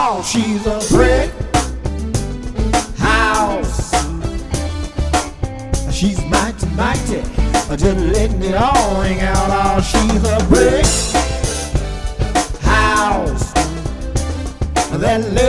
Oh, she's a brick house. She's mighty, mighty, just letting it all ring out. Oh, she's a brick house that